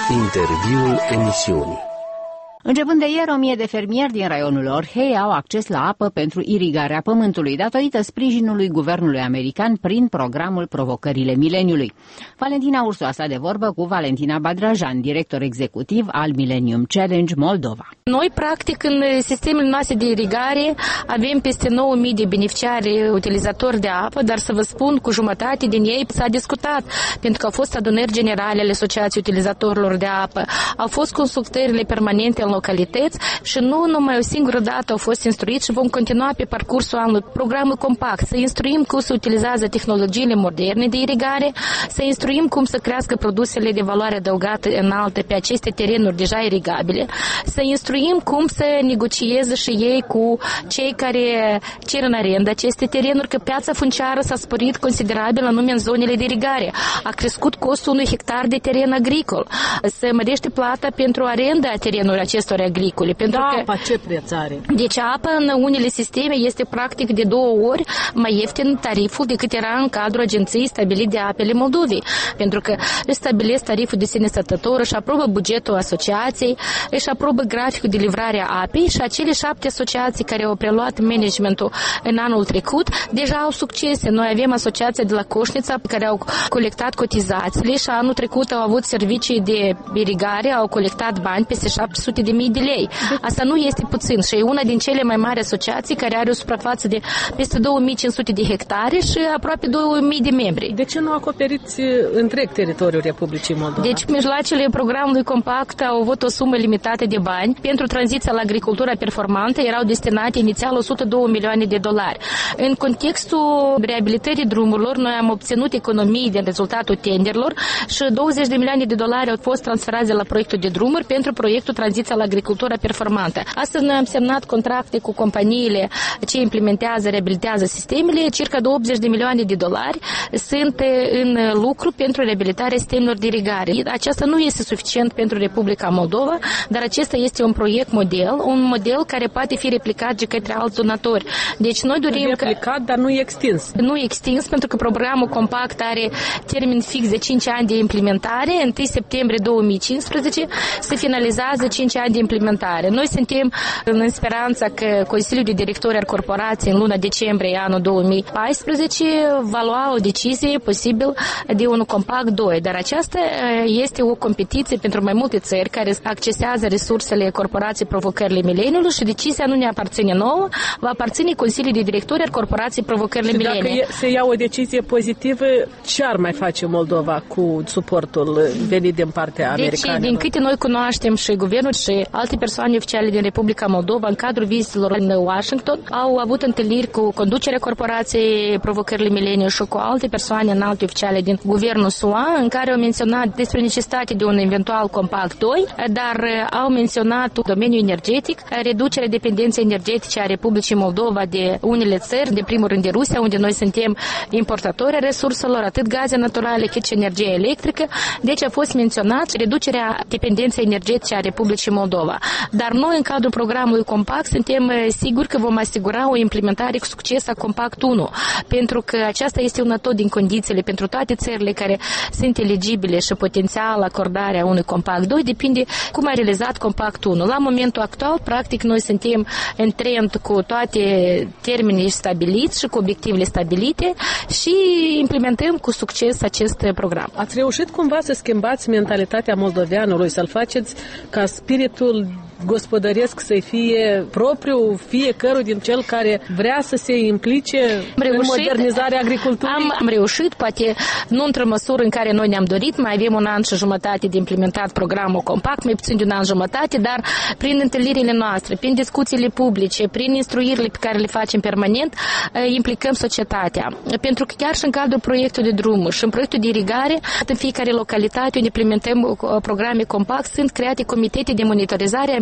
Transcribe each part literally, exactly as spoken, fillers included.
Interviul emisiunii. Începând de ieri, o mie de fermieri din raionul Orhei au acces la apă pentru irigarea pământului, datorită sprijinului guvernului american prin programul Provocările Mileniului. Valentina Ursu a stat de vorbă cu Valentina Badrajan, director executiv al Millennium Challenge Moldova. Noi, practic, în sistemele noastre de irigare avem peste nouă mii de beneficiari utilizatori de apă, dar să vă spun, cu jumătate din ei s-a discutat, pentru că au fost adunări generale ale Asociației Utilizatorilor de Apă, au fost consultările permanente în localități și nu numai o singură dată au fost instruiți și vom continua pe parcursul anului programul compact, să instruim cum se utilizează tehnologiile moderne de irigare, să instruim cum să crească produsele de valoare adăugată înaltă pe aceste terenuri deja irigabile, să instruim cum să negocieze și ei cu cei care cer în arendă aceste terenuri, că piața funciară s-a sporit considerabil anume în zonele de irigare. A crescut costul unui hectar de teren agricol, se mărește plata pentru arenda terenului acestor agricole. Pentru da, că, apa ce preț are? Deci apa în unele sisteme este practic de două ori mai ieftin tariful decât era în cadrul agenției stabilit de apele Moldovei. Pentru că își stabilesc tariful de sine stătător, își aprobă bugetul asociației, își aprobă graficul de livrare a apei și acele șapte asociații care au preluat managementul în anul trecut deja au succese. Noi avem asociația de la Coșnița care au colectat cotizațiile și anul trecut au avut servicii de irigare, au colectat bani peste șapte sute de mii de lei. Asta nu este puțin și e una din cele mai mari asociații care are o suprafață de peste două mii cinci sute de hectare și aproape două mii de membri. De ce nu acoperiți întreg teritoriul Republicii Moldova? Deci mijloacele programului compact au avut o sumă limitată de bani. Pentru tranziția la agricultura performantă erau destinate inițial o sută două milioane de dolari. În contextul reabilitării drumurilor, noi am obținut economii din rezultatul tenderilor și douăzeci de milioane de dolari au fost transferați de la proiectul de drumuri pentru proiectul tranziția la agricultura performantă. Astăzi noi am semnat contracte cu companiile ce implementează, reabilitează sistemele, circa de optzeci de milioane de dolari sunt în lucru pentru reabilitarea sistemelor de irigare. Aceasta nu este suficient pentru Republica Moldova, dar acesta este un proiect model, un model care poate fi replicat de către alți donatori. Deci noi dorim replicat, că... dar nu e extins. Nu e extins, pentru că programul compact are termen fix de cinci ani de implementare. întâi septembrie două mii cincisprezece se finalizează cinci ani de implementare. Noi suntem în speranța că Consiliul de Directori al Corporației în luna decembrie anul două mii paisprezece va lua o decizie posibil de un compact doi, dar aceasta este o competiție pentru mai multe țări care accesează resursele Corporației Provocările Mileniului și decizia nu ne aparține nouă, va aparține Consiliul de Directori al Corporației Provocările Mileniului. Și dacă se ia o decizie pozitivă, ce ar mai face Moldova cu suportul venit din partea americană? Deci, din câte noi cunoaștem și guvernul și alte persoane oficiale din Republica Moldova, în cadrul vizitelor în Washington, au avut întâlniri cu conducerea Corporației Provocările Mileniului și cu alte persoane înalte oficiale din guvernul S U A, în care au menționat despre necesitatea de un eventual compact doi, dar au menționat domeniul energetic, reducerea dependenței energetice a Republicii Moldova de unele țări, de primul rând de Rusia, unde noi suntem importatori a resurselor, atât gaze naturale cât și energie electrică. Deci a fost menționat reducerea dependenței energetice a Republicii Moldova. Dar noi, în cadrul programului Compact, suntem siguri că vom asigura o implementare cu succes a Compact unu, pentru că aceasta este una tot din condițiile pentru toate țările care sunt eligibile și potențial acordarea unui Compact doi, depinde cum a realizat Compact unu. La momentul actual, practic, noi suntem în trend cu toate termenii stabiliți și cu obiectivele stabilite și implementăm cu succes acest program. Ați reușit cumva să schimbați mentalitatea moldoveanului, să-l faceți ca spiritul gospodăresc să fie propriu fiecărui din cel care vrea să se implice reușit, în modernizarea agriculturii? Am, am reușit, poate nu într-o măsură în care noi ne-am dorit, mai avem un an și jumătate de implementat programul compact, mai puțin de un an jumătate, dar prin întâlnirile noastre, prin discuțiile publice, prin instruirile pe care le facem permanent, implicăm societatea. Pentru că chiar și în cadrul proiectului de drumuri și în proiectul de irigare, în fiecare localitate unde implementăm programe compact, sunt create comitete de monitorizare a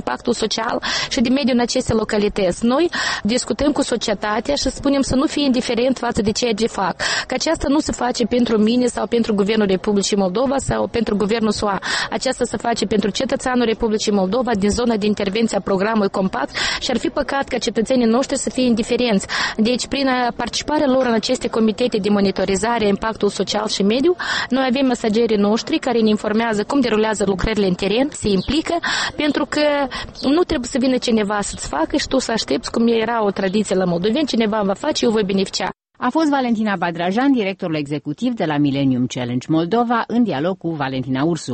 impactul social și de mediu în aceste localități. Noi discutăm cu societatea și spunem să nu fie indiferent față de ceea ce fac. Că aceasta nu se face pentru mine sau pentru Guvernul Republicii Moldova sau pentru Guvernul S U A. Aceasta se face pentru cetățeanul Republicii Moldova din zona de intervenție a programului Compact și ar fi păcat ca cetățenii noștri să fie indiferenți. Deci, prin participarea lor în aceste comitete de monitorizare a impactul social și mediu, noi avem mesagerii noștri care ne informează cum derulează lucrările în teren, se implică, pentru că nu trebuie să vină cineva să-ți facă și tu să aștepți, cum era o tradiție la moldoveni, cineva va face, eu voi beneficia. A fost Valentina Badrajan, directorul executiv de la Millennium Challenge Moldova, în dialog cu Valentina Ursu.